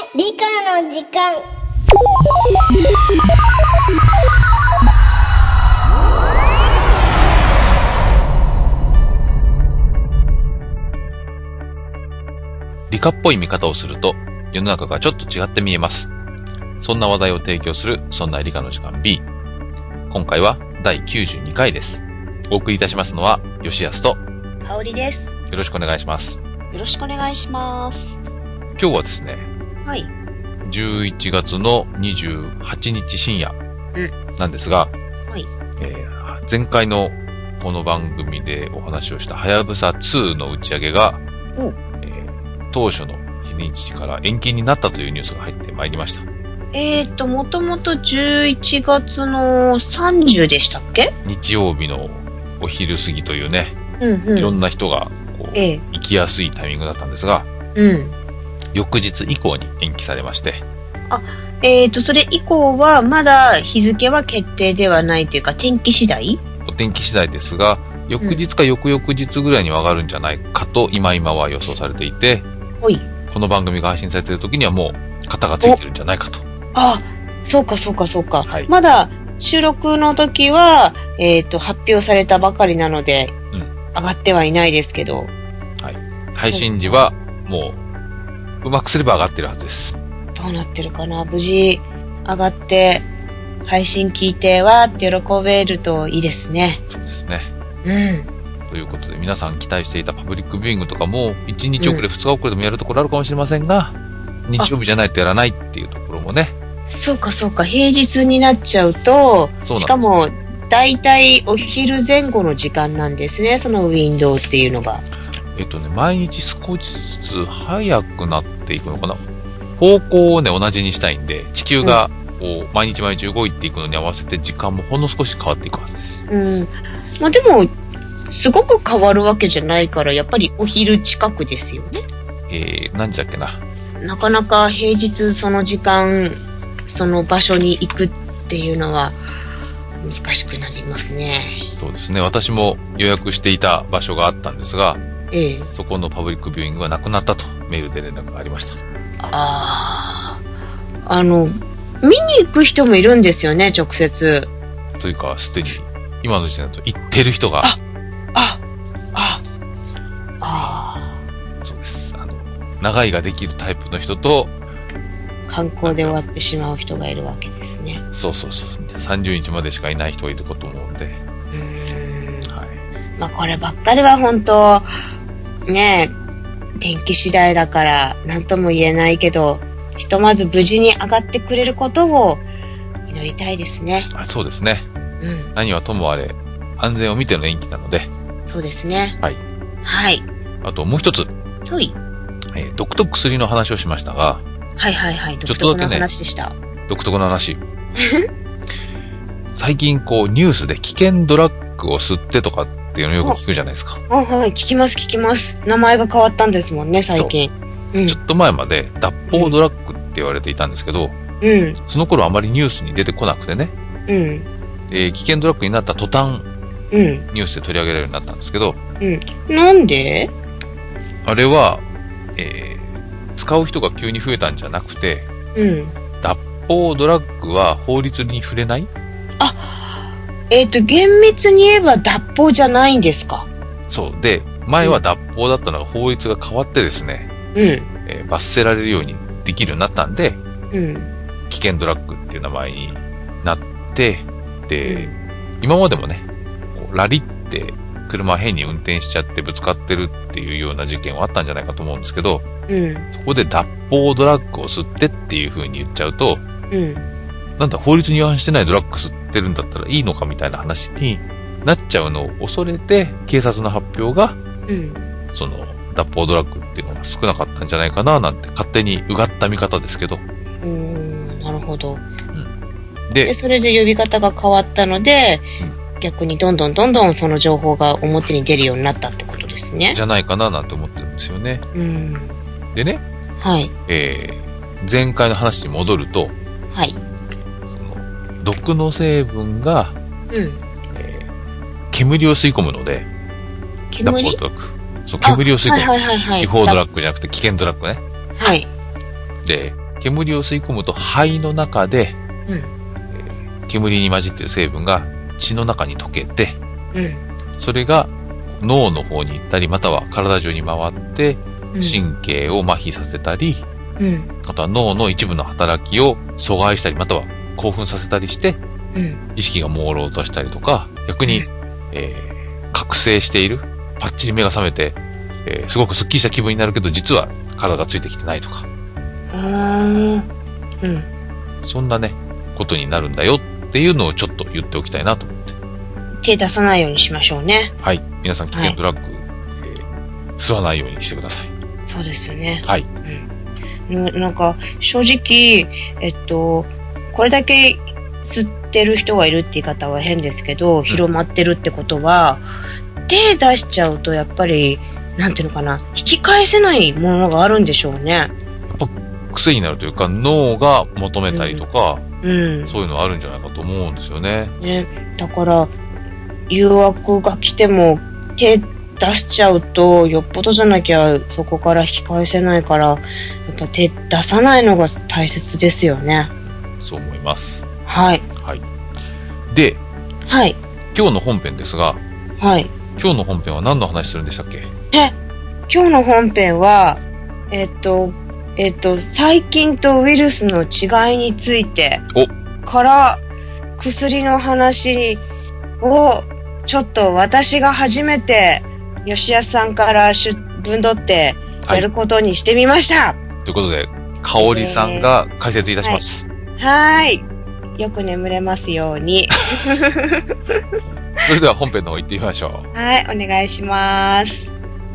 理科の時間。 理科っぽい見方をすると世の中がちょっと違って見えます。そんな話題を提供するそんな理科の時間 B。今回は第92回です。お送りいたしますのは吉安と香りです。 よろしくお願いします。 よろしくお願いします。 今日はですね、 はい。 11月の28日深夜なんですが、 はい。 前回のこの番組でお話をしたはやぶさ2の打ち上げが、当初の日にちから延期になったというニュースが入ってまいりました。 もともと11月の30でしたっけ？ 日曜日のお昼過ぎというね、いろんな人がこう、行きやすいタイミングだったんですが、翌日以降に延期されまして。 それ以降はまだ日付は決定ではないというか、天気次第？ お天気次第ですが、翌日か翌々日ぐらいには上がるんじゃないかと今は予想されていて、この番組が配信されている時にはもう型がついてるんじゃないかと。 そうかそうかそうか。 はい、 まだ収録の時は、発表されたばかりなので、上がってはいないですけど。 はい。配信時はもう、うまくすれば上がってるはずです。 どうなってるかな？無事上がって、配信聞いて、わーって喜べるといいですね。 そうですね。ということで、皆さん期待していたパブリックビューイングとかも、1日遅れ、2日遅れでもやるところあるかもしれませんが、日曜日じゃないとやらないっていうところもね。 そうかそうか、平日になっちゃうと、しかも、だいたいお昼前後の時間なんですね、そのウィンドウっていうのが。 毎日少しずつ早くなっていくのかな。方向をね、同じにしたいんで、地球がこう、毎日動いていくのに合わせて時間もほんの少し変わっていくはずです。 まあでも、すごく変わるわけじゃないから、やっぱりお昼近くですよね。 何時だっけな。 なかなか平日その時間、その場所に行くっていうのは難しくなりますね。 そうですね。私も予約していた場所があったんですが、そこのパブリックビューイングがなくなったとメールで連絡がありました。 見に行く人もいるんですよね、直接。 というか、すでに今の時点だと行ってる人が。そうです。長居ができるタイプの人と、 観光で終わってしまう人がいるわけですね。 そう。30日までしかいない人がいること思うんで。 まあこればっかりは本当、ねえ、天気次第だから何とも言えないけど、ひとまず無事に上がってくれることを祈りたいですね。 そうですね。何はともあれ、安全を見ての延期なので。 そうですね。 はい。あともう一つ。毒と薬の話をしましたが。 独特な話でした。 独特な話。最近ニュースで危険ドラッグを吸ってとかっていうのをよく聞くじゃないですか。 聞きます。名前が変わったんですもんね、最近。 ちょっと前まで脱法ドラッグって言われていたんですけど、その頃あまりニュースに出てこなくてね。危険ドラッグになった途端、ニュースで取り上げられるようになったんですけど。 なんで？ あれは、使う人が急に増えたんじゃなくて、脱法ドラッグは法律に触れない？ 厳密に言えば脱法じゃないんですか？ そう。で、前は脱法だったのが法律が変わってですね、罰せられるようにできるようになったんで、危険ドラッグっていう名前になって、で、今までもね、ラリって車変に運転しちゃってぶつかってるっていうような事件はあったんじゃないかと思うんですけど、そこで脱法ドラッグを吸ってっていう風に言っちゃうと、なんだ法律に違反してないドラッグ吸ってるんだったらいいのかみたいな話になっちゃうのを恐れて、警察の発表が、その脱法ドラッグっていうのが少なかったんじゃないかななんて勝手にうがった見方ですけど。 なるほど。 で、 それで呼び方が変わったので、逆にどんどんその情報が表に出るようになったってことですね。 じゃないかななんて思ってるんですよね。でね、前回の話に戻ると、毒の成分が、煙を吸い込むので、脱法ドラッグ。そう、煙を吸い込む。違法ドラッグじゃなくて危険ドラッグね。 はい。 で、 煙を吸い込むと肺の中で、煙に混じっている成分が血の中に溶けて、それが脳の方に行ったり、または体中に回って、神経を麻痺させたり、あとは脳の一部の働きを阻害したり、または興奮させたりして、意識が朦朧としたりとか、逆に、覚醒している、パッチリ目が覚めて、すごくスッキリした気分になるけど、実は体がついてきてないとか。そんなね、ことになるんだよっていうのをちょっと言っておきたいなと思って。 手出さないようにしましょうね。 はい。皆さん危険ドラッグ、吸わないようにしてください。 そうですよね。 はい。 なんか、正直、これだけ吸ってる人がいるって言い方は変ですけど、広まってるってことは、手出しちゃうとやっぱり、なんていうのかな、引き返せないものがあるんでしょうね。やっぱ癖になるというか、脳が求めたりとか、そういうのあるんじゃないかと思うんですよね。 だから、誘惑が来ても手出しちゃうと、よっぽどじゃなきゃそこから引き返せないから、やっぱ手出さないのが大切ですよね。 そう思います。 はい。 はい。で、 はい。 今日の本編ですが、 はい。 今日の本編は何の話するんでしたっけ？ 今日の本編は、細菌とウイルスの違いについてから薬の話をちょっと私が初めて吉安さんから分取ってやることにしてみました。 ということで、香織さんが解説いたします。 はい。よく眠れますように。 それでは本編の方行ってみましょう。 はい、お願いします。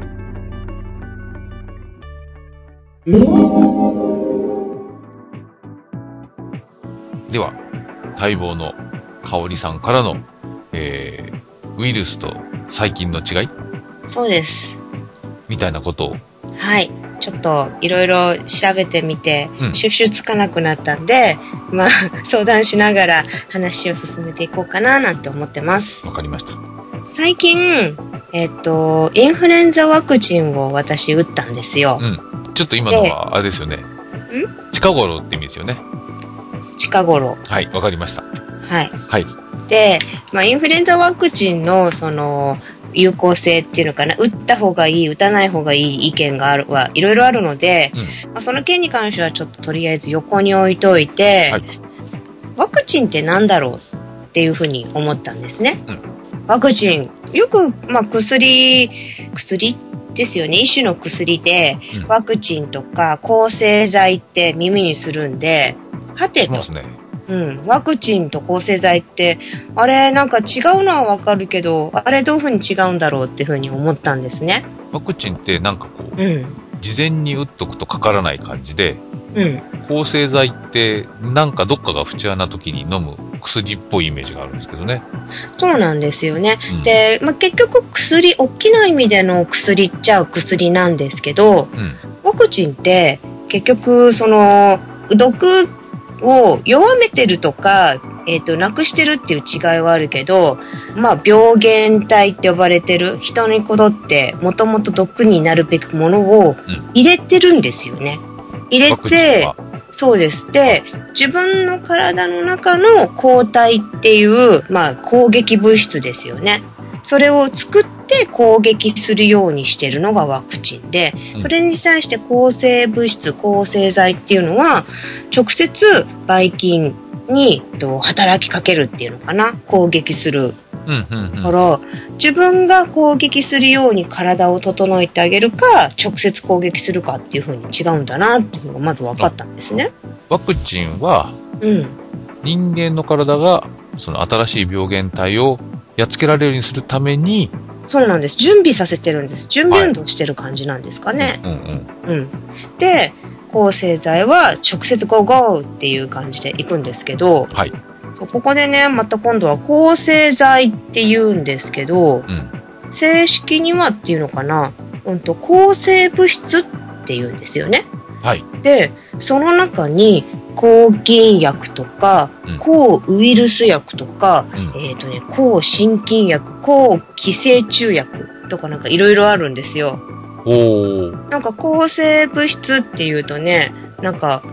では、待望の香織さんからの、ウイルスと細菌の違い？ そうです。 みたいなことを。 はい。ちょっといろいろ調べてみて、収集つかなくなったんで、まあ、相談しながら話を進めていこうかななんて思ってます。 わかりました。 最近、インフルエンザワクチンを私打ったんですよ。 ちょっと今のは、あれですよね。近頃って意味ですよね。 近頃。 はい、わかりました。 はい。 はい。 で、まあ、インフルエンザワクチンの、有効性っていうのかな、打った方がいい、打たない方がいい意見がいろいろあるので、まあ、その件に関してはちょっととりあえず横に置いといて、ワクチンって何だろうっていうふうに思ったんですね。ワクチン、よく、まあ、薬ですよね。一種の薬で、ワクチンとか抗生剤って耳にするんで、はてと。ワクチンと抗生剤って、あれなんか違うのはわかるけど、あれどういうふうに違うんだろうっていうふうに思ったんですね。 ワクチンってなんかこう、事前に打っとくとかからない感じで、抗生剤ってなんかどっかが不調な時に飲む薬っぽいイメージがあるんですけどね。そうなんですよね。で、まあ、結局大きな意味での薬っちゃ薬なんですけど、ワクチンって結局毒を弱めてるとか、なくしてるっていう違いはあるけど、まあ、病原体って呼ばれてる人にこどってもともと毒になるべきものを入れてるんですよね。入れて、そうです。で、自分の体の中の抗体っていう、まあ、攻撃物質ですよね。それを作って攻撃するようにしてるのがワクチンで、それに対して抗生物質、抗生剤っていうのは、直接ばい菌に働きかけるっていうのかな、攻撃する。だから自分が攻撃するように体を整えてあげるか、直接攻撃するかっていう風に違うんだなっていうのがまず分かったんですね。ワクチンは、人間の体がその新しい病原体をやっつけられるようにするために、そうなんです。準備させてるんです。準備運動してる感じなんですかね。で、抗生剤は直接ゴーゴーっていう感じでいくんですけど、ここでね、また今度は抗生剤って言うんですけど、正式にはっていうのかな、抗生物質って言うんですよね。で、その中に抗菌薬とか、抗ウイルス薬とか、抗心筋薬、抗寄生虫薬とかなんかいろいろあるんですよ。なんか抗生物質っていうとね、なんか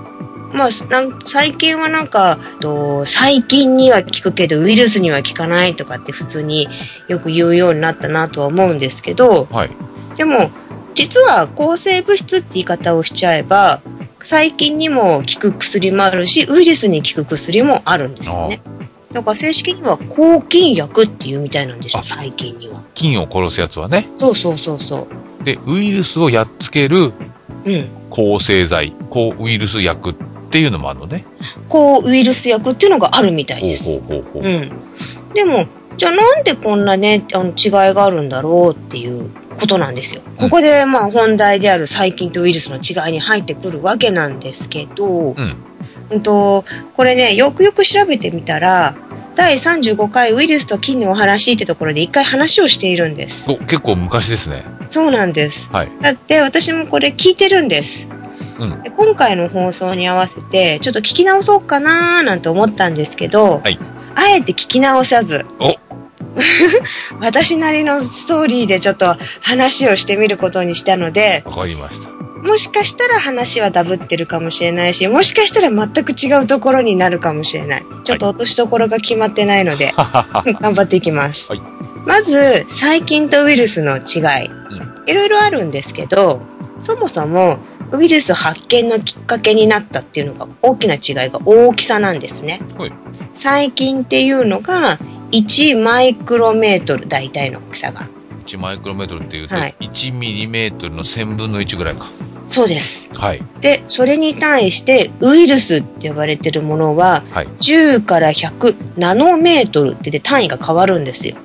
まあ、最近は細菌には効くけどウイルスには効かないとかって普通によく言うようになったなとは思うんですけど、はい、でも実は抗生物質って言い方をしちゃえば細菌にも効く薬もあるしウイルスに効く薬もあるんですよね。だから正式には抗菌薬っていうみたいなんですよ、細菌には。 菌を殺すやつはね。 そうそうそうそう。 で、ウイルスをやっつける抗生剤、抗ウイルス薬っていうのもあるのね。 抗ウイルス薬っていうのがあるみたいです。でも、じゃあなんでこんなね、違いがあるんだろうっていうことなんですよ。ここでまあ本題である細菌とウイルスの違いに入ってくるわけなんですけど、これね、よくよく調べてみたら、第35回ウイルスと菌のお話ってところで一回話をしているんです。 結構昔ですね。 そうなんです。はい、だって私もこれ聞いてるんです。で今回の放送に合わせてちょっと聞き直そうかなーなんて思ったんですけど、はい、あえて聞き直さず私なりのストーリーでちょっと話をしてみることにしたので、 わかりました。 もしかしたら話はダブってるかもしれないし、もしかしたら全く違うところになるかもしれない。ちょっと落としどころが決まってないので、頑張っていきます。はい、まず、細菌とウイルスの違い。いろいろあるんですけど、そもそもウイルス発見のきっかけになったっていうのが大きな違いが大きさなんですね。はい、細菌っていうのが1マイクロメートル、大体の大きさが。 1マイクロメートルっていうと、1ミリメートルの1000分の1ぐらいか。 そうです。 はい。 で、それに対してウイルスって呼ばれてるものは、10から100ナノメートルってで単位が変わるんですよ。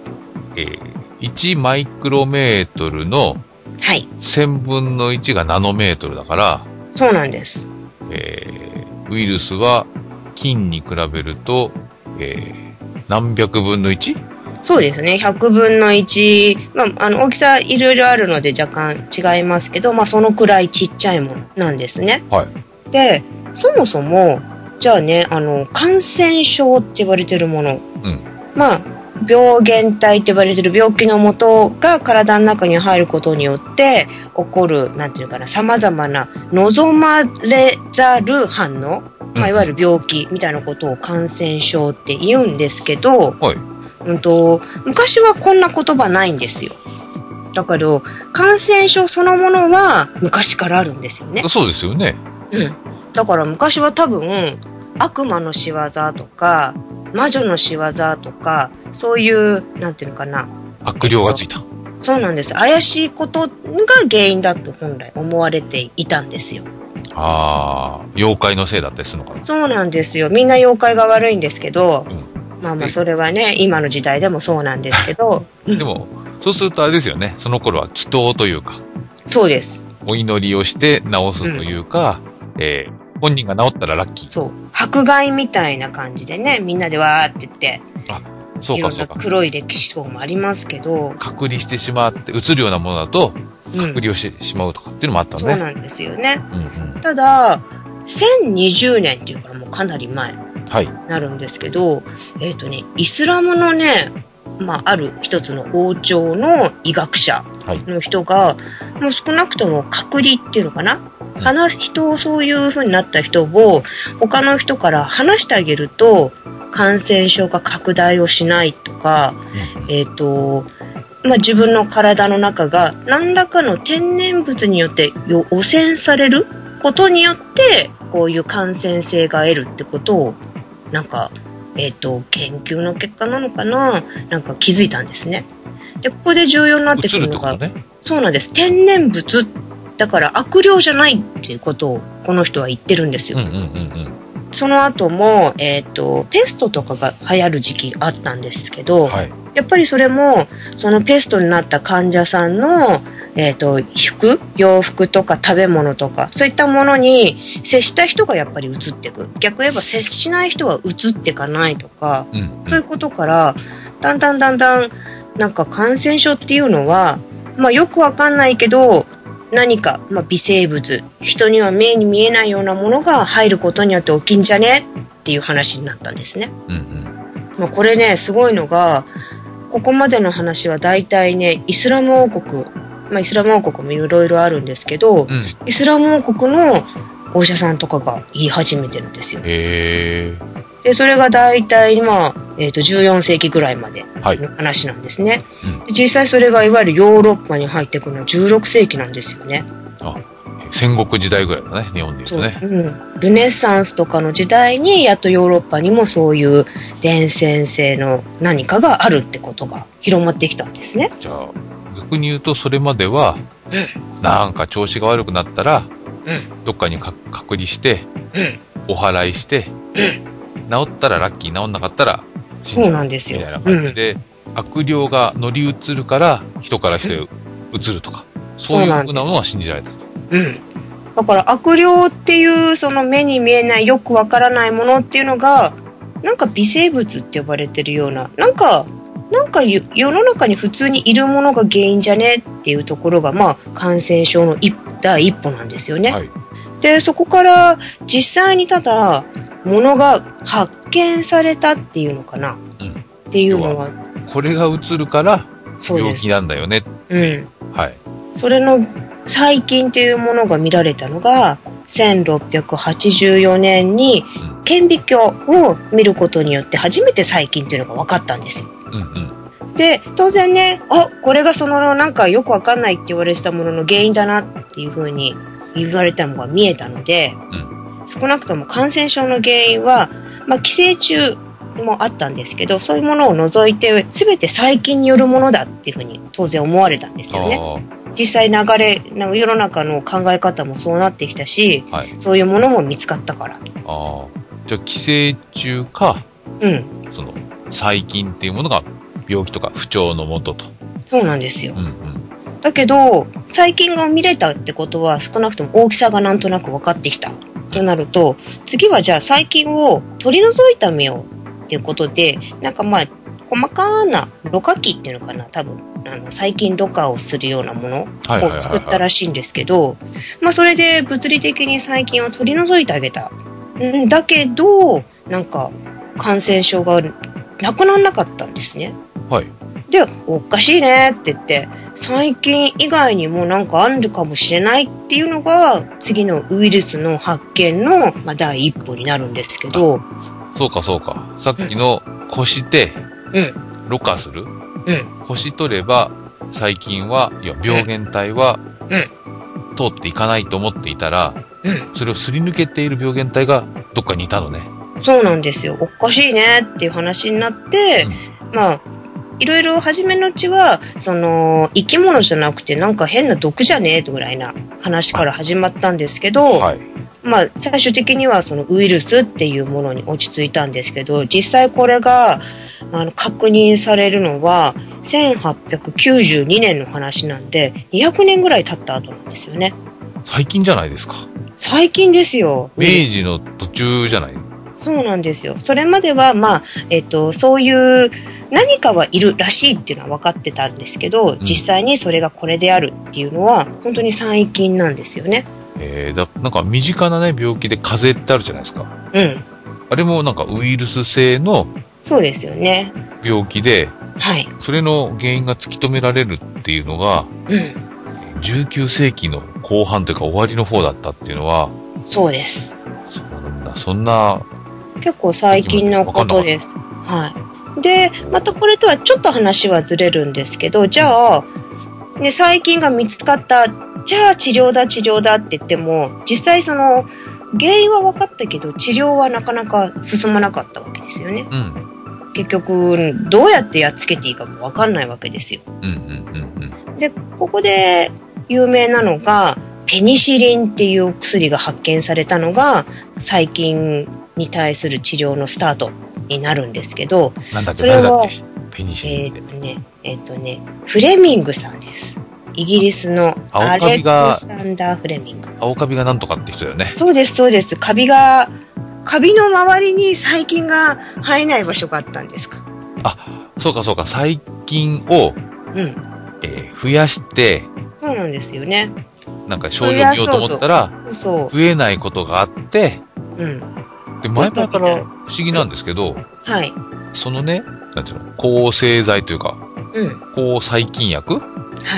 1マイクロメートルの1000分の1がナノメートルだから、 そうなんです。 ウイルスは菌に比べると、何百分の 1？ そうですね。100分の1。まあ、大きさいろいろあるので若干違いますけど、まあ、そのくらいちっちゃいものなんですね。はい。で、そもそも、じゃあね、感染症って言われてるもの。まあ、病原体って呼ばれてる病気の元が体の中に入ることによって起こる、なんていうかな、様々な望まれざる反応、まあ、いわゆる病気みたいなことを感染症って言うんですけど、はい、昔はこんな言葉ないんですよ。だけど感染症そのものは昔からあるんですよね。 そうですよね。 だから昔は多分悪魔の仕業とか魔女の仕業とかそういうなんていうのかな、 悪霊がついた、 そうなんです。怪しいことが原因だと本来思われていたんですよ。 妖怪のせいだったりするのかな。 そうなんですよ。みんな妖怪が悪いんですけど、まあまあそれはね今の時代でもそうなんですけどでもそうするとあれですよね、その頃は祈祷というか、 そうです、 お祈りをして治すというか、本人が治ったらラッキー。 そう、迫害みたいな感じでね、みんなでわーって言って、 そうかそうか、 黒い歴史とかもありますけど、 隔離してしまって移るようなものだと隔離をしてしまうとかっていうのもあったのね。 そうなんですよね。ただ1020年っていうからもうかなり前になるんですけど、イスラムのね、まあ、ある一つの王朝の医学者の人が、もう少なくとも隔離っていうのかな、人をそういう風になった人を他の人から離してあげると感染症が拡大をしないとか、まあ、自分の体の中が何らかの天然物によって汚染されることによってこういう感染性が得るってことをなんか、研究の結果なのかな、なんか気づいたんですね。でここで重要になってくるのが、そうなんです、天然物だから悪霊じゃないっていうことをこの人は言ってるんですよ。その後も、ペストとかが流行る時期あったんですけど、やっぱりそれもそのペストになった患者さんの、洋服とか食べ物とかそういったものに接した人がやっぱり移っていく、逆言えば接しない人は移っていかないとか、そういうことからだんだんなんか感染症っていうのは、まあ、よくわかんないけど何か、まあ、微生物、人には目に見えないようなものが入ることによって起きんじゃねっていう話になったんですね。まあ、これねすごいのが、ここまでの話は大体ねイスラム王国まあ、イスラム王国もいろいろあるんですけど、イスラム王国のお医者さんとかが言い始めてるんですよ。で、それが大体、まあ、14世紀ぐらいまでの話なんですね。実際それがいわゆるヨーロッパに入ってくるのは16世紀なんですよね。 戦国時代ぐらいだね、日本で言うとね。 ルネッサンスとかの時代に、やっとヨーロッパにもそういう伝染性の何かがあるってことが広まってきたんですね。 じゃあ、逆に言うと、それまでは、なんか調子が悪くなったら、どっかに隔離して、お祓いして、治ったらラッキー、治んなかったら死んじゃう。そうなんですよ。みたいな感じで、悪霊が乗り移るから、人から人へ移るとか、そういうふうなものは信じられたと。 だから悪霊っていうその目に見えないよくわからないものっていうのがなんか微生物って呼ばれてるようななんか世の中に普通にいるものが原因じゃねっていうところがまあ感染症の第一歩なんですよね。でそこから実際にただものが発見されたっていうのかな、っていうのはこれがうつるから病気なんだよね。 それの細菌というものが見られたのが1684年に顕微鏡を見ることによって初めて細菌というのが分かったんですよ。で当然ね、これがそのなんかよく分かんないって言われてたものの原因だなっていうふうに言われたのが見えたので、少なくとも感染症の原因は、まあ、寄生虫もあったんですけど、そういうものを除いて全て細菌によるものだっていうふうに当然思われたんですよね。実際世の中の考え方もそうなってきたし、そういうものも見つかったから。 じゃあ寄生虫か、その細菌っていうものが病気とか不調のもとと。 そうなんですよ。だけど細菌が見れたってことは少なくとも大きさがなんとなく分かってきたとなると、次はじゃあ細菌を取り除いてみようっていうことで、なんかまあ細かなろ過器っていうのかな、多分細菌ろ過をするようなものを作ったらしいんですけど、まあそれで物理的に細菌を取り除いてあげた。だけどなんか感染症がなくならなかったんですね。で、おかしいねって言って、細菌以外にもなんかあるかもしれないっていうのが次のウイルスの発見の、まあ、第一歩になるんですけど。 そうか。さっきのこして、ろ過する、こし取れば細菌は、いや病原体は、通っていかないと思っていたら、それをすり抜けている病原体がどっかにいたのね。そうなんですよ。おかしいねっていう話になって、まあいろいろ初めのうちはその生き物じゃなくてなんか変な毒じゃねえとぐらいな話から始まったんですけど、まあ最終的にはそのウイルスっていうものに落ち着いたんですけど、実際これが確認されるのは1892年の話なんで200年ぐらい経った後なんですよね。最近じゃないですか。最近ですよ。明治の途中じゃない。そうなんですよ。それまではまあそういう何かはいるらしいっていうのは分かってたんですけど、実際にそれがこれであるっていうのは本当に最近なんですよね。なんか身近なね病気で風邪ってあるじゃないですか。あれもなんかウイルス性のそうですよね。病気で、それの原因が突き止められるっていうのが、19世紀の後半というか終わりの方だったっていうのは、そうです。そんな結構最近のことです。で、またこれとはちょっと話はずれるんですけど、じゃあ、ね、細菌が見つかった、じゃあ治療だって言っても、実際その原因は分かったけど治療はなかなか進まなかったわけですよね。結局どうやってやっつけていいかも分かんないわけですよ。で、ここで有名なのがペニシリンっていう薬が発見されたのが細菌に対する治療のスタートになるんですけど、それはペニシリンってフレミングさんです。イギリスのアレクサンダー・フレミング。青カビがなんとかって人だよね。そうです。カビの周りに細菌が生えない場所があったんですか。そうか。細菌を、増やして、そうなんですよね。なんか症状見ようと思ったら、増えないことがあって、で、前々から不思議なんですけど、そのね、なんていうの、抗生剤というか、抗細菌薬、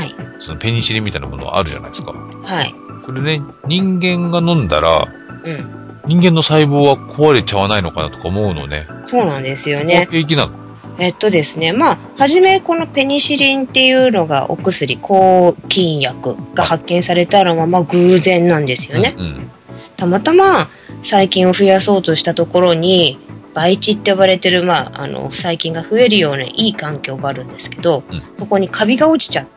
そのペニシリンみたいなものあるじゃないですか。 はい。 これね、人間が飲んだら、人間の細胞は壊れちゃわないのかなとか思うのね。 そうなんですよね。 平気なの？ ですね、まあ、はじめこのペニシリンっていうのがお薬、抗菌薬が発見されたのは、まあ、偶然なんですよね。たまたま細菌を増やそうとしたところに、培地って呼ばれてる、まあ、細菌が増えるようないい環境があるんですけど、そこにカビが落ちちゃって、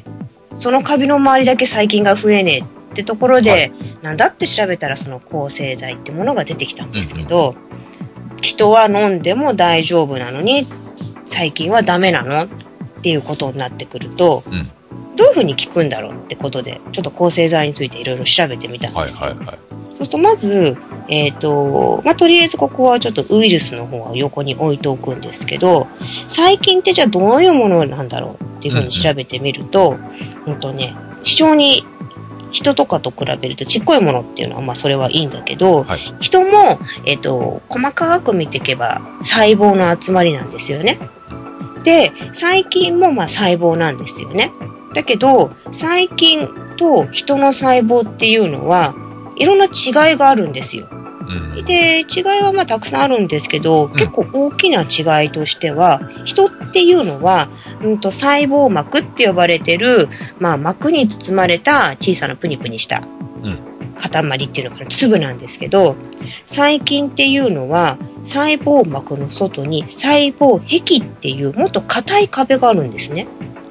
そのカビの周りだけ細菌が増えねえってところで、なんだって調べたらその抗生剤ってものが出てきたんですけど、人は飲んでも大丈夫なのに、細菌はダメなのっていうことになってくると、どういうふうに効くんだろうってことで、ちょっと抗生剤についていろいろ調べてみたんですよ。そうするとまず、まあ、とりあえずここはちょっとウイルスの方は横に置いておくんですけど、細菌ってじゃあどういうものなんだろうっていうふうに調べてみると、非常に人とかと比べるとちっこいものっていうのはまあそれはいいんだけど、人も、細かく見ていけば細胞の集まりなんですよね。で、細菌もまあ細胞なんですよね。だけど、細菌と人の細胞っていうのはいろんな違いがあるんですよ。で、違いはまあたくさんあるんですけど、結構大きな違いとしては、人っていうのは、細胞膜って呼ばれてる、まあ膜に包まれた小さなプニプニした塊っていうのかな、粒なんですけど、細菌っていうのは、細胞膜の外に細胞壁っていうもっと硬い壁があるんですね。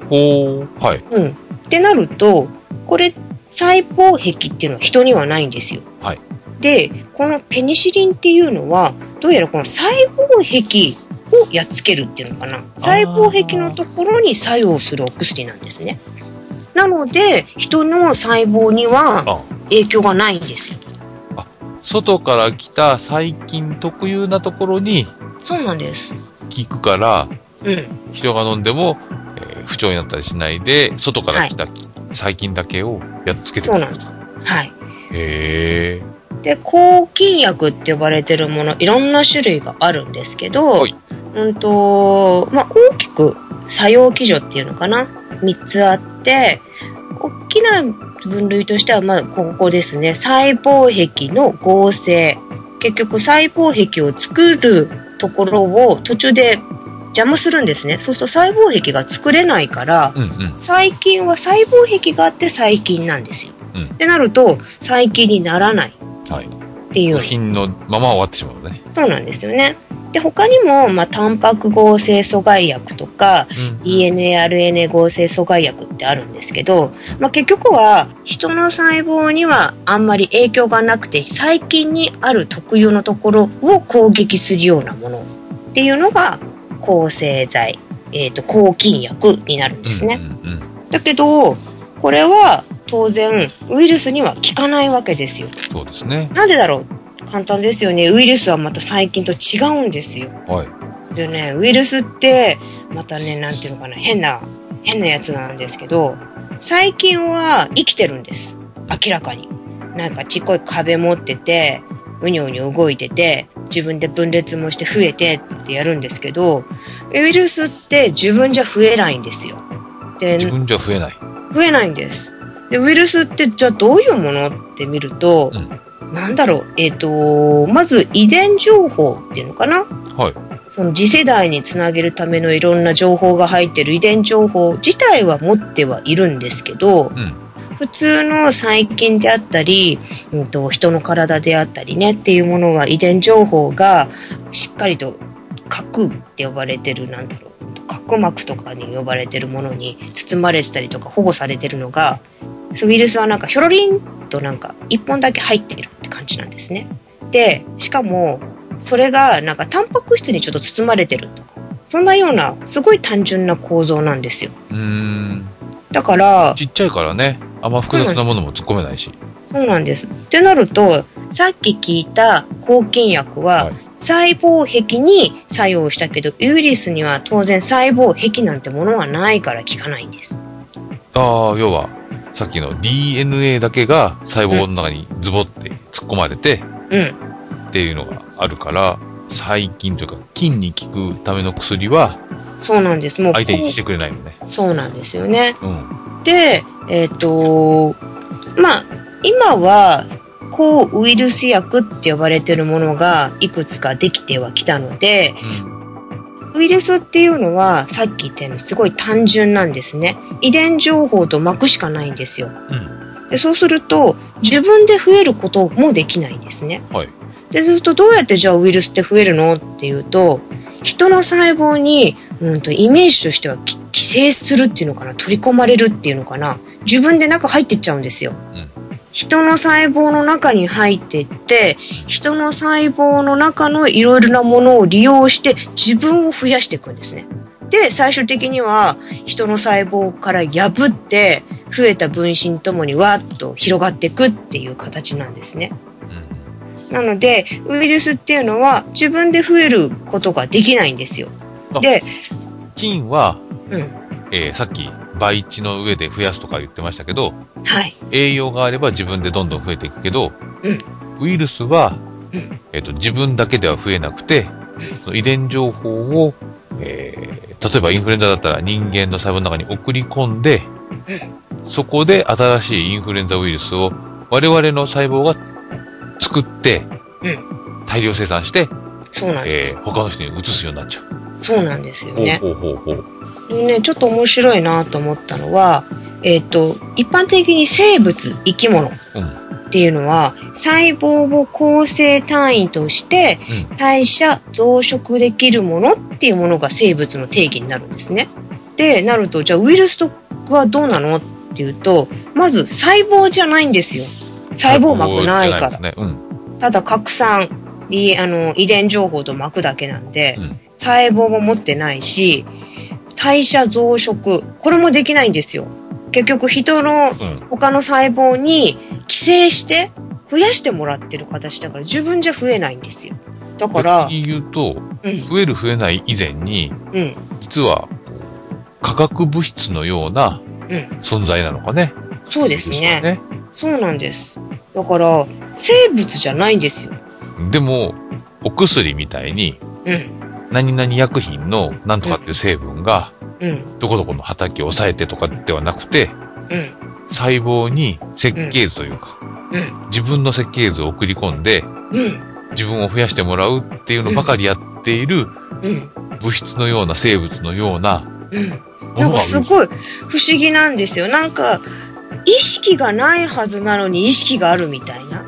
ってなると、これ細胞壁っていうのは人にはないんですよ。で、このペニシリンっていうのは、どうやらこの細胞壁をやっつけるっていうのかな。細胞壁のところに作用するお薬なんですね。なので、人の細胞には影響がないんですよ。 外から来た細菌特有なところに、 そうなんです。 効くから、人が飲んでも、不調になったりしないで、外から来た細菌だけをやっつけてくる。 そうなんです。はい。 へー。 で、抗菌薬って呼ばれてるもの、いろんな種類があるんですけど、まあ、大きく作用基準っていうのかな、3つあって、大きな分類としては、まあ、ここですね、細胞壁の合成。結局、細胞壁を作るところを途中で邪魔するんですね。そうすると細胞壁が作れないから、細菌は細胞壁があって細菌なんですよ。ってなると、細菌にならない。っていう。 部品のまま終わってしまうね。 そうなんですよね。で、他にも、まあ、タンパク合成阻害薬とか、DNA、RNA 合成阻害薬ってあるんですけど、まあ、結局は、人の細胞にはあんまり影響がなくて、細菌にある特有のところを攻撃するようなものっていうのが、抗生剤、抗菌薬になるんですね。だけど、これは、当然、ウイルスには効かないわけですよ。 そうですね。 なんでだろう？簡単ですよね。ウイルスはまた細菌と違うんですよ。でね、ウイルスって、またね、なんていうのかな、変なやつなんですけど、細菌は生きてるんです。明らかに。なんかちっこい壁持ってて、うにょうにょ動いてて、自分で分裂もして増えてってやるんですけど、ウイルスって自分じゃ増えないんですよ。で、 自分じゃ増えない。 増えないんです。で、ウイルスってじゃあどういうものって見ると、なんだろう、まず遺伝情報っていうのかな、その次世代につなげるためのいろんな情報が入ってる遺伝情報自体は持ってはいるんですけど、普通の細菌であったり、人の体であったりねっていうものは遺伝情報がしっかりと核って呼ばれてる、なんだろう、核膜とかに呼ばれてるものに包まれてたりとか保護されてるのが、ウイルスはなんかひょろりんとなんか一本だけ入っているって感じなんですね。で、しかもそれがなんかタンパク質にちょっと包まれてるとか、そんなようなすごい単純な構造なんですよ。だからちっちゃいからね、あんま複雑なものも突っ込めないし。 そうなんです。ってなると、さっき聞いた抗菌薬は、細胞壁に作用したけど、ウイルスには当然細胞壁なんてものはないから効かないんです。 要はさっきの DNA だけが細胞の中にズボって突っ込まれて、っていうのがあるから、細菌というか菌に効くための薬はそうなんです。もう相手にしてくれないのね。 そうなんですよね。 で、まあ、今は、抗ウイルス薬って呼ばれてるものがいくつかできてはきたので、ウイルスっていうのはさっき言ったようにすごい単純なんですね。遺伝情報と膜しかないんですよ。でそうすると自分で増えることもできないんですね。 はい。 でそうするとどうやってじゃあウイルスって増えるのっていうと、人の細胞にイメージとしては寄生するっていうのかな、取り込まれるっていうのかな、自分で中入ってっちゃうんですよ。人の細胞の中に入っていって、人の細胞の中のいろいろなものを利用して自分を増やしていくんですね。で、最終的には人の細胞から破って増えた分子ともにわっと広がっていくっていう形なんですね。なので、ウイルスっていうのは自分で増えることができないんですよ。で、 菌は、さっき培地の上で増やすとか言ってましたけど、はい、栄養があれば自分でどんどん増えていくけど、ウイルスは、自分だけでは増えなくて、遺伝情報を、例えばインフルエンザだったら人間の細胞の中に送り込んで、そこで新しいインフルエンザウイルスを我々の細胞が作って、大量生産して、 そうなんです。 他の人に移すようになっちゃう。 そうなんですよね。ね、ちょっと面白いなと思ったのは、一般的に生物、生き物っていうのは、細胞を構成単位として、代謝、増殖できるものっていうものが生物の定義になるんですね。で、なると、じゃあウイルスはどうなのっていうと、まず細胞じゃないんですよ。細胞膜ないから。ただ拡散、遺伝情報と膜だけなんで、細胞も持ってないし、代謝増殖、これもできないんですよ。結局人の他の細胞に寄生して増やしてもらってる形だから自分じゃ増えないんですよ。だから逆に言うと、増える増えない以前に、実は化学物質のような存在なのかね。 そうですね。そうなんです。だから生物じゃないんですよ。 でもお薬みたいに、何々薬品のなんとかっていう成分が、どこどこの畑を抑えてとかではなくて、細胞に設計図というか、自分の設計図を送り込んで、自分を増やしてもらうっていうのばかりやっている、物質のような生物のような、 なんかすごい不思議なんですよ。なんか意識がないはずなのに意識があるみたいな。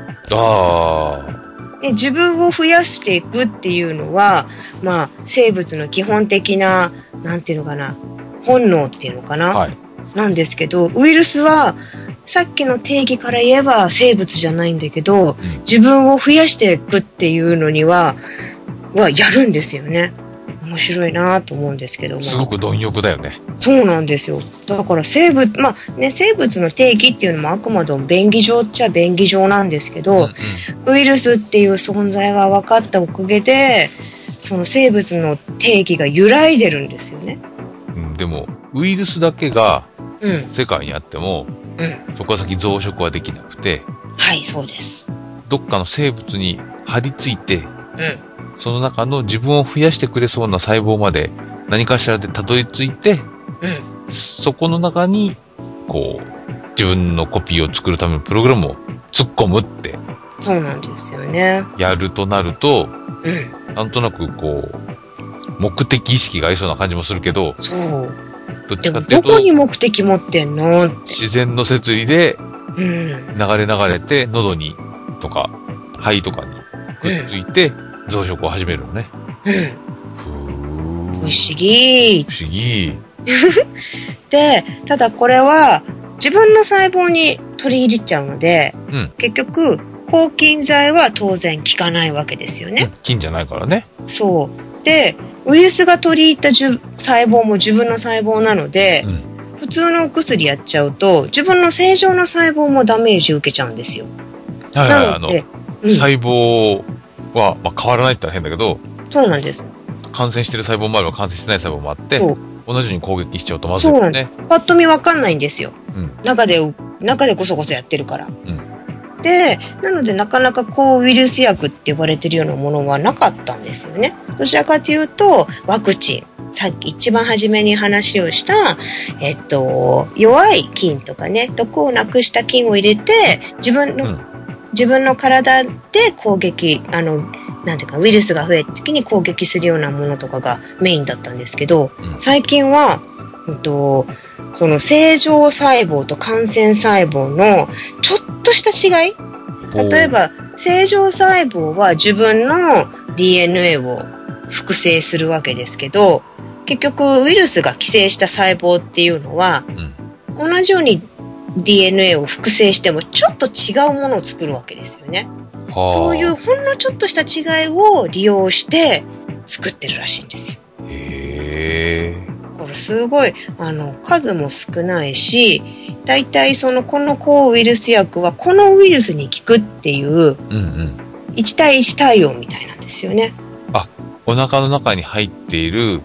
自分を増やしていくっていうのは、まあ、生物の基本的な、なんていうのかな、本能っていうのかな、なんですけど、ウイルスは、さっきの定義から言えば生物じゃないんだけど、自分を増やしていくっていうのにはやるんですよね。面白いなと思うんですけども。 すごく貪欲だよね。 そうなんですよ。だから生物の定義っていうのもあくまでも便宜上っちゃ便宜上なんですけど、ウイルスっていう存在が分かったおかげで、その生物の定義が揺らいでるんですよね。 でも、ウイルスだけが世界にあっても、そこから先増殖はできなくて、 はい、そうです。 どっかの生物に張り付いて、その中の自分を増やしてくれそうな細胞まで何かしらでたどり着いて、そこの中に、こう、自分のコピーを作るためのプログラムを突っ込むって。 そうなんですよね。 やるとなると、なんとなくこう、目的意識がありそうな感じもするけど、 そう。 どっちかっていうと、 どこに目的持ってんのって。 自然の摂理で、流れて、喉に、とか、肺とかにくっついて、増殖を始めるのね。 不思議。 不思議。 で、ただこれは、自分の細胞に取り入れちゃうので、結局、抗菌剤は当然効かないわけですよね。 菌じゃないからね。 そう。で、ウイルスが取り入った細胞も自分の細胞なので、普通のお薬やっちゃうと、自分の正常な細胞もダメージ受けちゃうんですよ。 なので、細胞は、変わらないって言ったら変だけど、 そうなんです。 感染してる細胞もあれば感染してない細胞もあって、同じように攻撃しちゃうとまずいですね。そうなんです。パッと見わかんないんですよ。中でこそこそやってるから。 で、なのでなかなか抗ウイルス薬って呼ばれてるようなものはなかったんですよね。どちらかというと、ワクチン。さっき一番初めに話をした、弱い菌とかね、毒をなくした菌を入れて、自分の体で攻撃、なんていうか、ウイルスが増えた時に攻撃するようなものとかがメインだったんですけど、最近は、その正常細胞と感染細胞のちょっとした違い。例えば、正常細胞は自分の DNA を複製するわけですけど、結局ウイルスが寄生した細胞っていうのは、同じように DNA を複製してもちょっと違うものを作るわけですよね。そういうほんのちょっとした違いを利用して作ってるらしいんですよ。これすごい数も少ないし、だいたいこの抗ウイルス薬はこのウイルスに効くっていう1対1対応みたいなんですよね。 お腹の中に入っている、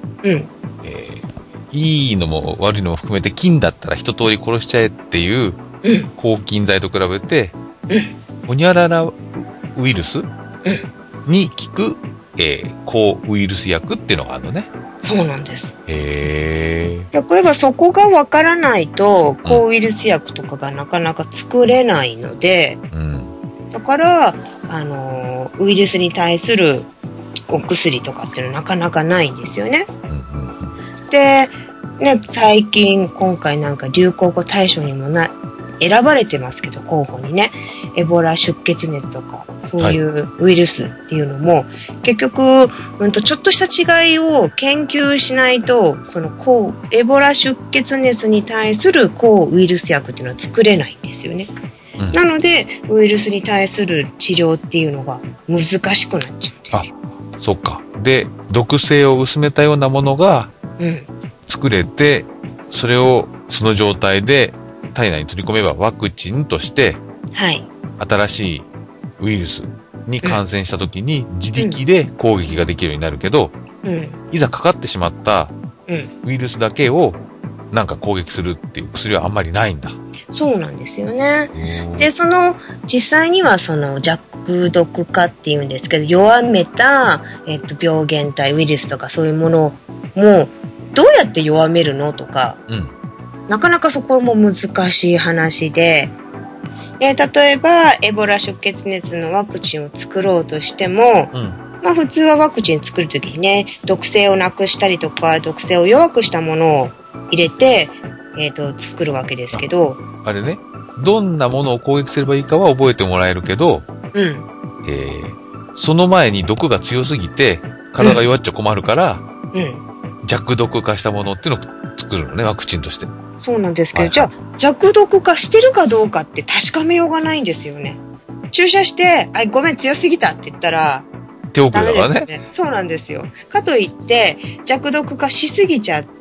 いいのも悪いのも含めて菌だったら一通り殺しちゃえっていう抗菌剤と比べて、ホニャララウイルスに効く、抗ウイルス薬っていうのがあるのね。 そうなんです。例えばそこがわからないと抗ウイルス薬とかがなかなか作れないので、だからウイルスに対するお薬とかっていうのはなかなかないんですよね。で、ね、最近今回なんか流行語大賞にも選ばれてますけど、候補にね、エボラ出血熱とかそういうウイルスっていうのも、結局、ちょっとした違いを研究しないと、エボラ出血熱に対する抗ウイルス薬っていうのは作れないんですよね。なのでウイルスに対する治療っていうのが難しくなっちゃうんですよ。 そっか。で、毒性を薄めたようなものが作れて、それをその状態で体内に取り込めばワクチンとして、新しいウイルスに感染した時に自力で攻撃ができるようになるけど、いざかかってしまったウイルスだけをなんか攻撃するっていう薬はあんまりないんだ。 そうなんですよね。で、実際には弱毒化っていうんですけど、弱めた、病原体、ウイルスとかそういうものもどうやって弱めるのとか、なかなかそこも難しい話で、例えばエボラ出血熱のワクチンを作ろうとしても、普通はワクチン作るときにね、毒性をなくしたりとか毒性を弱くしたものを入れて、作るわけですけど、 あれね、どんなものを攻撃すればいいかは覚えてもらえるけど、その前に毒が強すぎて体が弱っちゃ困るから、弱毒化したものっていうのを作るのね、ワクチンとして。 そうなんですけど、じゃあ弱毒化してるかどうかって確かめようがないんですよね。注射してごめん強すぎたって言ったら手遅れだからね。 そうなんですよ。かといって弱毒化しすぎちゃって、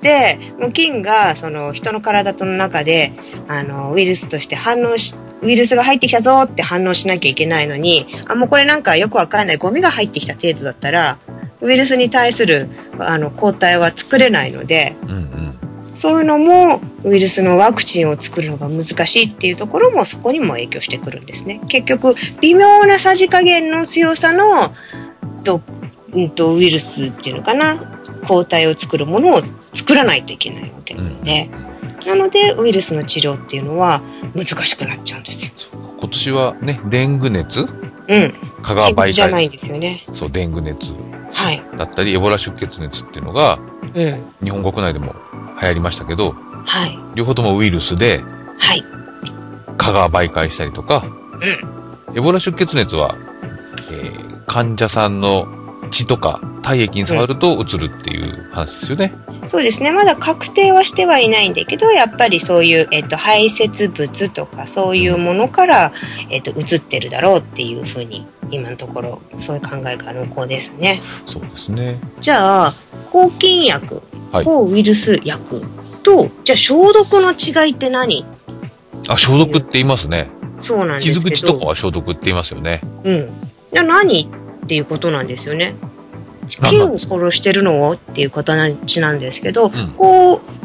もう菌が人の体の中でウイルスとしてウイルスが入ってきたぞって反応しなきゃいけないのに、もうこれなんかよくわかんないゴミが入ってきた程度だったらウイルスに対する抗体は作れないので、そういうのもウイルスのワクチンを作るのが難しいっていうところもそこにも影響してくるんですね。結局微妙なさじ加減の強さのウイルスっていうのかな、抗体を作るものを作らないといけないわけなので、なのでウイルスの治療っていうのは難しくなっちゃうんですよ。 今年はね、デング熱、香川媒介じゃないんですよね。 そう、デング熱だったり、エボラ出血熱っていうのが、日本国内でも流行りましたけど、両方ともウイルスで、香川媒介したりとか、エボラ出血熱は、患者さんの血とか体液に触るとうつるっていう話ですよね。 そうですね。まだ確定はしてはいないんだけど、やっぱりそういう、排泄物とかそういうものから、うつってるだろうっていうふうに今のところそういう考えが濃厚ですね。 そうですね。 じゃあ抗菌薬、抗ウイルス薬とじゃあ消毒の違いって何？ 消毒って言いますね。 そうなんですけど。 傷口とかは消毒って言いますよね。 じゃあ何っていうことなんですよね。菌を殺してるのっていう形なんですけど、抗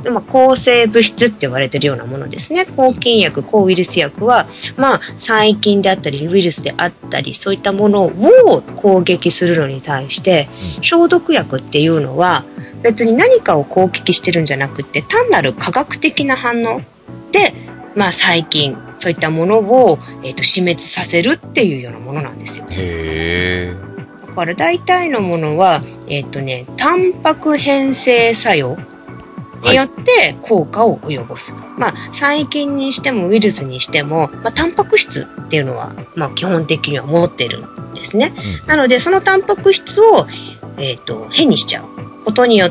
抗生物質って言われてるようなものですね。抗菌薬、抗ウイルス薬は、細菌であったり、ウイルスであったり、そういったものを攻撃するのに対して、消毒薬っていうのは、別に何かを攻撃してるんじゃなくて、単なる化学的な反応で、細菌、そういったものを、死滅させるっていうようなものなんですよ。 へー。 だから大体のものは、タンパク変性作用によって効果を及ぼす。細菌にしてもウイルスにしても、タンパク質っていうのは、基本的には持ってるんですね。なので、そのタンパク質を、変にしちゃうことによって、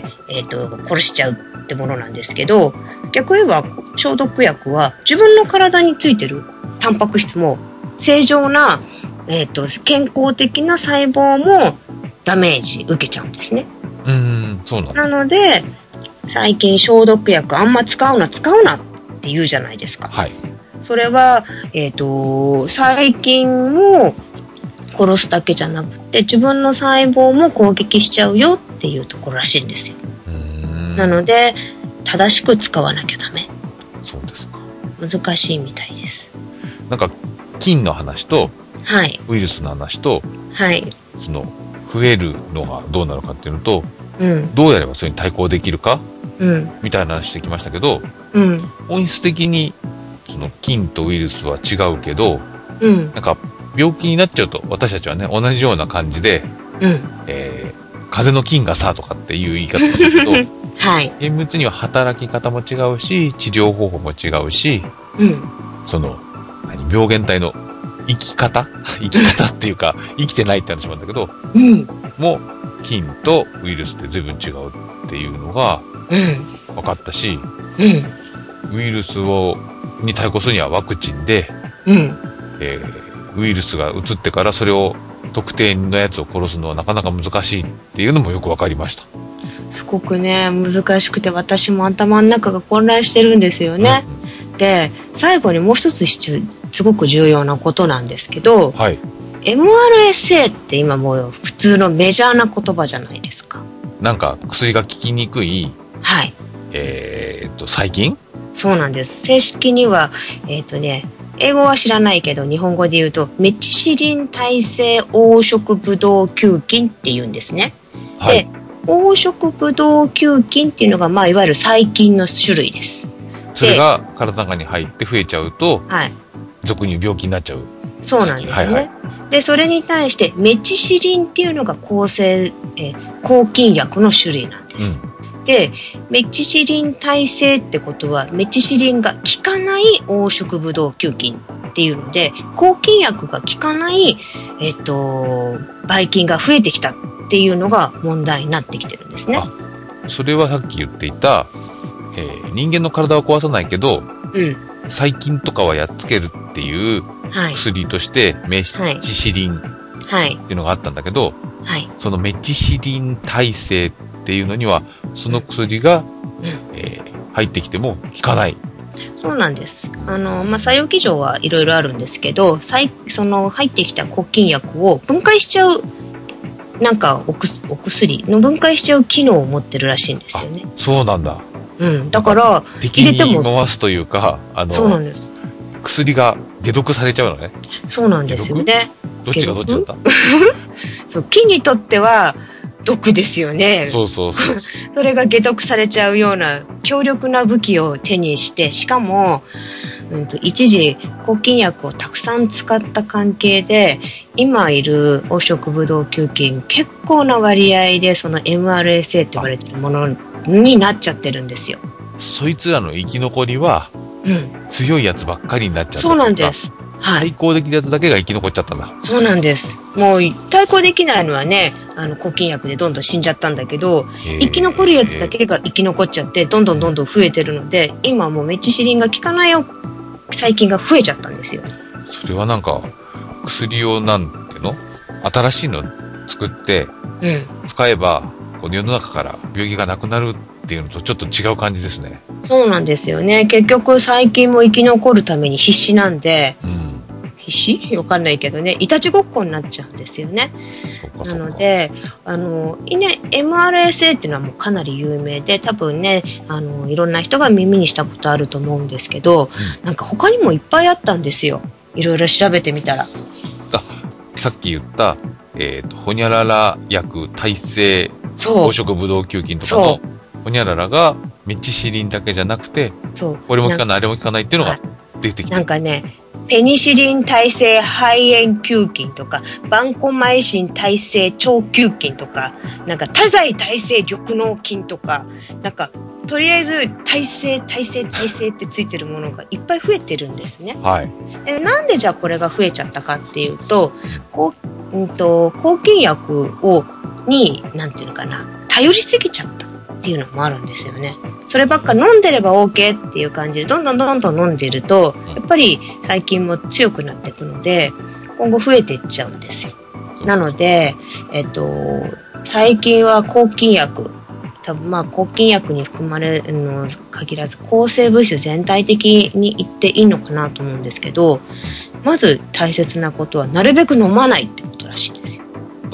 殺しちゃうってものなんですけど、逆言えば消毒薬は自分の体についてるタンパク質も正常な、健康的な細胞もダメージ受けちゃうんですね。 そうなんだ。 なので、最近消毒薬あんま使うなって言うじゃないですか。はい。それは、細菌を殺すだけじゃなくて、自分の細胞も攻撃しちゃうよっていうところらしいんですよ。なので、正しく使わなきゃダメ。 そうですか。 難しいみたいです。 なんか、菌の話と、 はい。 ウイルスの話と、 はい。 増えるのがどうなるかっていうのと、どうやればそれに対抗できるか、みたいな話してきましたけど、本質的に、菌とウイルスは違うけど、なんか、病気になっちゃうと、私たちはね、同じような感じで、風邪の菌がさ、とかっていう言い方だけど、はい。厳密には働き方も違うし、治療方法も違うし、病原体の生き方っていうか、生きてないって話もあるんだけど、もう、菌とウイルスって随分違うっていうのが、分かったし、ウイルスに対抗するにはワクチンで、ウイルスが移ってからそれを特定のやつを殺すのはなかなか難しいっていうのもよく分かりました。 すごくね、難しくて私も頭の中が混乱してるんですよね。で、最後にもう一つすごく重要なことなんですけど、はい、MRSA って今もう普通のメジャーな言葉じゃないですか。 なんか薬が効きにくい、 はい。 細菌？ そうなんです。正式には、英語は知らないけど、日本語で言うと、メチシリン耐性黄色ブドウ球菌って言うんですね。はい、で、黄色ブドウ球菌っていうのが、いわゆる細菌の種類です。 それが体の中に入って増えちゃうと、はい、俗に病気になっちゃう。 そうなんですね。で、それに対して、メチシリンっていうのが抗菌薬の種類なんです。で、メチシリン耐性ってことは、メチシリンが効かない黄色ブドウ球菌っていうので、抗菌薬が効かない、ばい菌が増えてきたっていうのが問題になってきてるんですね。 それはさっき言っていた、人間の体を壊さないけど、細菌とかはやっつけるっていう薬として、メチシリンっていうのがあったんだけど、そのメチシリン耐性っていうのには、その薬が、入ってきても効かない。 そうなんです。作用基準はいろいろあるんですけど、その入ってきた抗菌薬を分解しちゃう、なんかお薬の分解しちゃう機能を持ってるらしいんですよね。 そうなんだ。 だから、 敵に回すというか、 そうなんです。 薬が解毒されちゃうのね。 そうなんですよね。 どっちがどっちだったそう、菌にとっては毒ですよね。 そう。 それが解毒されちゃうような強力な武器を手にして、しかも、一時抗菌薬をたくさん使った関係で、今いる黄色ブドウ球菌、結構な割合でその MRSA と言われているものになっちゃってるんですよ。 そいつらの生き残りは、強いやつばっかりになっちゃった。 そうなんです。はい。 対抗できるやつだけが生き残っちゃったんだ。 そうなんです。もう対抗できないのはね、抗菌薬でどんどん死んじゃったんだけど、生き残るやつだけが生き残っちゃって、どんどん増えてるので、今もうメチシリンが効かない細菌が増えちゃったんですよ。 それはなんか、薬をなんていうの？新しいの作って、使えば、世の中から病気がなくなるっていうのとちょっと違う感じですね。 そうなんですよね。結局細菌も生き残るために必死なんで、 必死わかんないけどね、いたちごっこになっちゃうんですよね。なので、MRSA っていうのはもうかなり有名で、多分ね、いろんな人が耳にしたことあると思うんですけど、なんか他にもいっぱいあったんですよ。いろいろ調べてみたら。 さっき言った、ホニャララ薬耐性黄色ブドウ球菌とかの、ホニャララがメチシリンだけじゃなくて、これも効かない、あれも効かないっていうのが出てきて。 なんかね、ペニシリン耐性肺炎球菌とか、バンコマイシン耐性腸球菌とか、なんか多剤耐性緑膿菌とか、なんか、とりあえず耐性ってついてるものがいっぱい増えてるんですね。 はい。 で、なんでじゃあこれが増えちゃったかっていうと、抗菌薬に、なんていうのかな、頼りすぎちゃったっていうのもあるんですよね。そればっか飲んでれば OK っていう感じで、どんどん飲んでいると、やっぱり細菌も強くなっていくので、今後増えていっちゃうんですよ。なので、最近は抗菌薬、多分抗菌薬に含まれるの限らず抗生物質全体的に言っていいのかなと思うんですけど、まず大切なことはなるべく飲まないってことらしいんですよ。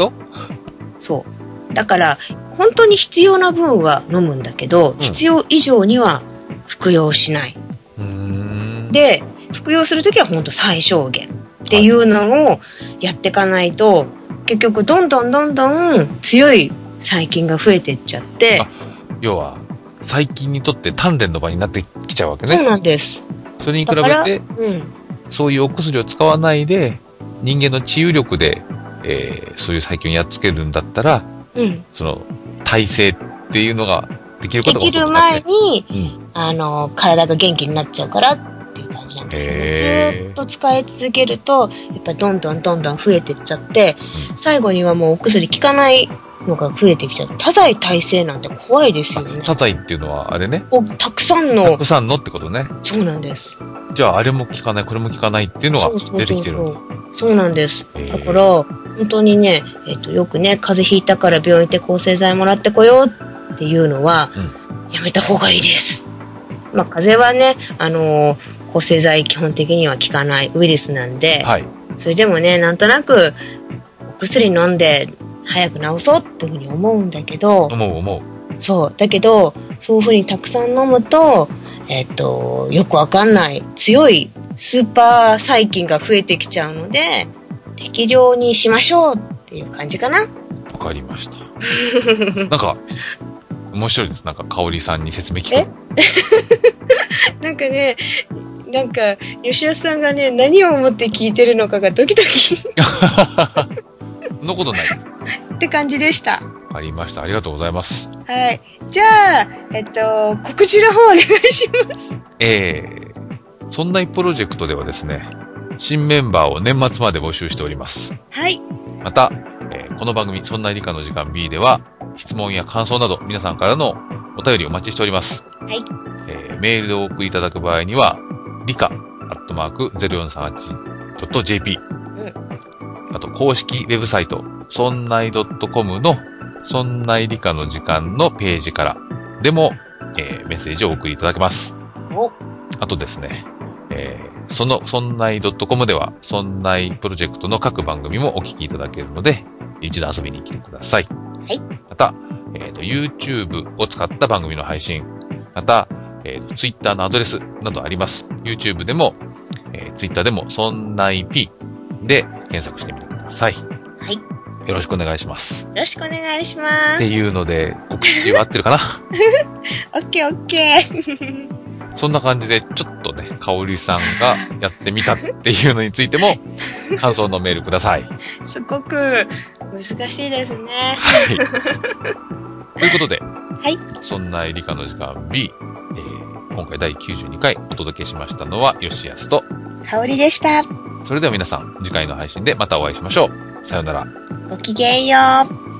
そうだから本当に必要な分は飲むんだけど、必要以上には服用しない。で、服用するときは本当最小限っていうのをやっていかないと、結局どんどん強い細菌が増えていっちゃって、 要は細菌にとって鍛錬の場になってきちゃうわけね。 そうなんです。 それに比べて、そういうお薬を使わないで人間の治癒力で、そういう細菌をやっつけるんだったら、その耐性っていうのができることができる前に、体が元気になっちゃうからっていう感じなんですよね。ずっと使い続けるとやっぱりどんどん増えていっちゃって、最後にはもうお薬効かないのが増えてきちゃう。多剤耐性なんて怖いですよね。 多剤っていうのはあれね。 たくさんのってことね。 そうなんです。 じゃああれも効かない、これも効かないっていうのが出てきてる。 そうなんです。だから本当にね、よくね、風邪ひいたから病院行って抗生剤もらってこようっていうのは、やめた方がいいです。風邪はね、抗生剤基本的には効かないウイルスなんで、それでもね、なんとなくお薬飲んで早く治そうっていうふうに思うんだけど、そうだけど、そういうふうにたくさん飲むと、よくわかんない強いスーパー細菌が増えてきちゃうので、適量にしましょうっていう感じかな。 わかりました。なんか面白いです。なんか香織さんに説明聞く。 なんかね、なんか吉田さんがね、何を思って聞いてるのかがドキドキ。 そんなことない。 って感じでした。 わかりました。ありがとうございます。 はい。じゃあ、告知の方お願いします。 そんないプロジェクトではですね、新メンバーを年末まで募集しております。 はい。 また、この番組、そんな理科の時間 B では、質問や感想など皆さんからのお便りお待ちしております。 はい。 メールでお送りいただく場合には、理科@0438.jp、あと公式ウェブサイト、そんない .com のそんない理科の時間のページからでも、メッセージをお送りいただけます。あとですね、そんない .com では、そんないプロジェクトの各番組もお聞きいただけるので、一度遊びに来てください。 はい。 また、YouTube を使った番組の配信、また、Twitter のアドレスなどあります。YouTube でも、Twitter でも、そんない P で検索してみてください。 はい。 よろしくお願いします。 よろしくお願いします。 っていうので、告知は合ってるかな？ オッケー。 そんな感じで、ちょっとね、かおりさんがやってみたっていうのについても、感想のメールください。 すごく難しいですね。 はい。ということで、 はい。 そんな理科の時間 B、今回第92回お届けしましたのは、よしやすと、 かおりでした。 それでは皆さん、次回の配信でまたお会いしましょう。さようなら。 ごきげんよう。